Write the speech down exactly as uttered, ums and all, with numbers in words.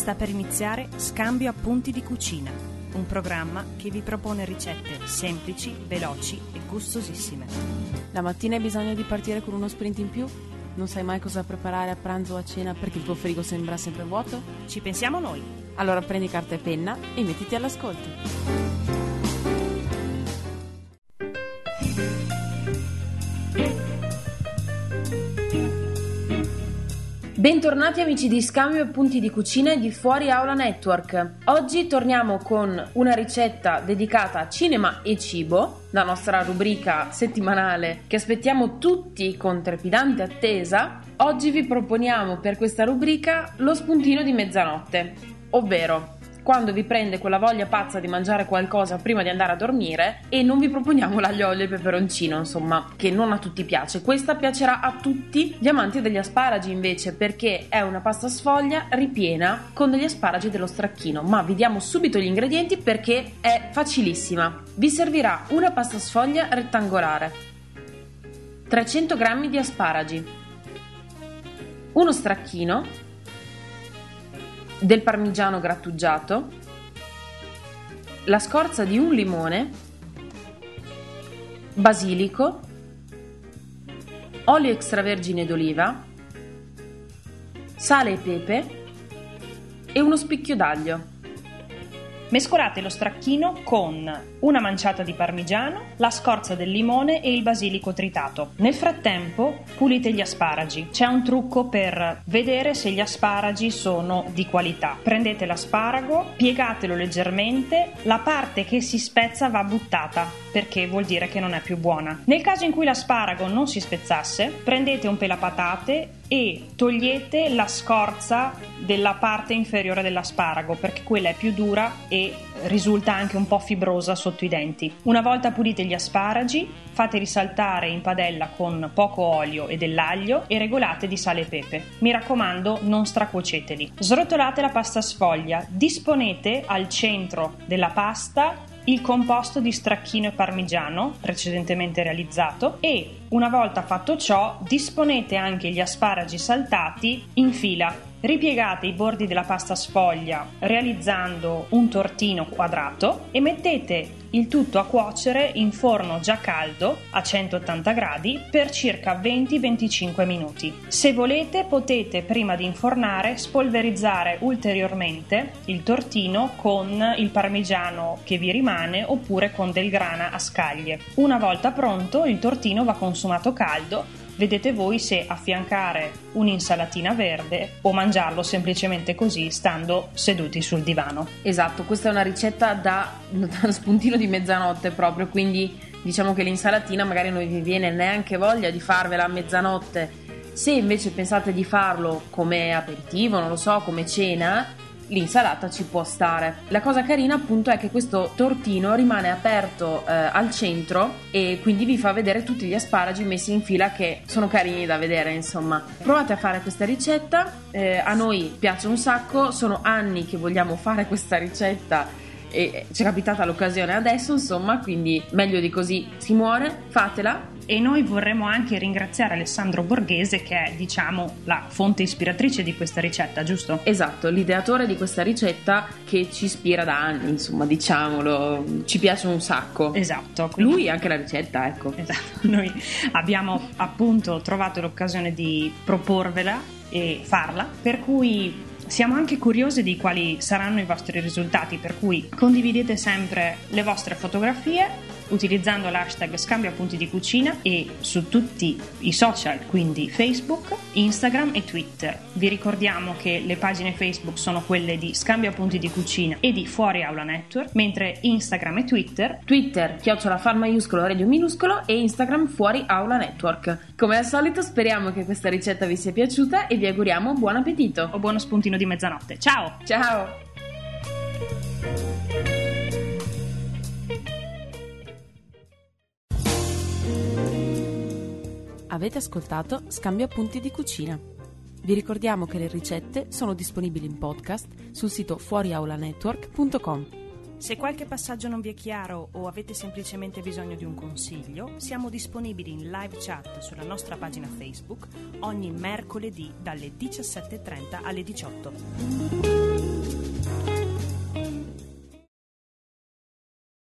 Sta per iniziare Scambio Appunti di Cucina, un programma che vi propone ricette semplici, veloci e gustosissime. La mattina hai bisogno di partire con uno sprint in più? Non sai mai cosa preparare a pranzo o a cena perché il tuo frigo sembra sempre vuoto? Ci pensiamo noi. Allora prendi carta e penna e mettiti all'ascolto. Bentornati amici di Scambio Appunti di Cucina e di Fuori Aula Network. Oggi torniamo con una ricetta dedicata a cinema e cibo, la nostra rubrica settimanale che aspettiamo tutti con trepidante attesa. Oggi vi proponiamo per questa rubrica lo spuntino di mezzanotte, ovvero quando vi prende quella voglia pazza di mangiare qualcosa prima di andare a dormire e non vi proponiamo l'aglio, olio e peperoncino, insomma, che non a tutti piace. Questa piacerà a tutti gli amanti degli asparagi invece, perché è una pasta sfoglia ripiena con degli asparagi dello stracchino, ma vi diamo subito gli ingredienti perché è facilissima. Vi servirà una pasta sfoglia rettangolare, trecento grammi di asparagi, uno stracchino, del parmigiano grattugiato, la scorza di un limone, basilico, olio extravergine d'oliva, sale e pepe e uno spicchio d'aglio. Mescolate lo stracchino con una manciata di parmigiano, la scorza del limone e il basilico tritato. Nel frattempo pulite gli asparagi. C'è un trucco per vedere se gli asparagi sono di qualità. Prendete l'asparago, piegatelo leggermente, la parte che si spezza va buttata perché vuol dire che non è più buona. Nel caso in cui l'asparago non si spezzasse, prendete un pelapatate e togliete la scorza della parte inferiore dell'asparago perché quella è più dura e risulta anche un po' fibrosa sotto i denti. Una volta puliti gli asparagi, fate risaltare in padella con poco olio e dell'aglio e regolate di sale e pepe. Mi raccomando, non stracuoceteli. Srotolate la pasta sfoglia, disponete al centro della pasta il composto di stracchino e parmigiano precedentemente realizzato e una volta fatto ciò disponete anche gli asparagi saltati in fila. Ripiegate i bordi della pasta sfoglia realizzando un tortino quadrato e mettete il tutto a cuocere in forno già caldo a centottanta gradi per circa venti venticinque minuti. Se volete potete prima di infornare spolverizzare ulteriormente il tortino con il parmigiano che vi rimane oppure con del grana a scaglie. Una volta pronto il tortino va consumato caldo. Vedete voi se affiancare un'insalatina verde o mangiarlo semplicemente così stando seduti sul divano. Esatto, questa è una ricetta da, da spuntino di mezzanotte proprio, quindi diciamo che l'insalatina magari non vi viene neanche voglia di farvela a mezzanotte. Se invece pensate di farlo come aperitivo, non lo so, come cena, l'insalata ci può stare. La cosa carina appunto è che questo tortino rimane aperto eh, al centro e quindi vi fa vedere tutti gli asparagi messi in fila che sono carini da vedere, insomma. Provate a fare questa ricetta, eh, a noi piace un sacco, sono anni che vogliamo fare questa ricetta e ci è capitata l'occasione adesso, insomma, quindi meglio di così si muore, fatela. E noi vorremmo anche ringraziare Alessandro Borghese che è, diciamo, la fonte ispiratrice di questa ricetta, giusto? Esatto, l'ideatore di questa ricetta che ci ispira da anni, insomma, diciamolo, ci piace un sacco. Esatto. Quindi... lui anche la ricetta, ecco. Esatto, noi abbiamo appunto trovato l'occasione di proporvela e farla, per cui siamo anche curiosi di quali saranno i vostri risultati, per cui condividete sempre le vostre fotografie utilizzando l'hashtag Scambio Appunti di Cucina e su tutti i social, quindi Facebook, Instagram e Twitter. Vi ricordiamo che le pagine Facebook sono quelle di Scambio Appunti di Cucina e di Fuori Aula Network, mentre Instagram e Twitter Twitter, chiocciola far maiuscolo radio minuscolo e Instagram Fuori Aula Network. Come al solito speriamo che questa ricetta vi sia piaciuta e vi auguriamo buon appetito o buono spuntino di mezzanotte. Ciao! Ciao! Avete ascoltato Scambio Appunti di Cucina. Vi ricordiamo che le ricette sono disponibili in podcast sul sito fuoriaulanetwork punto com. Se qualche passaggio non vi è chiaro o avete semplicemente bisogno di un consiglio, siamo disponibili in live chat sulla nostra pagina Facebook ogni mercoledì dalle diciassette e trenta alle diciotto.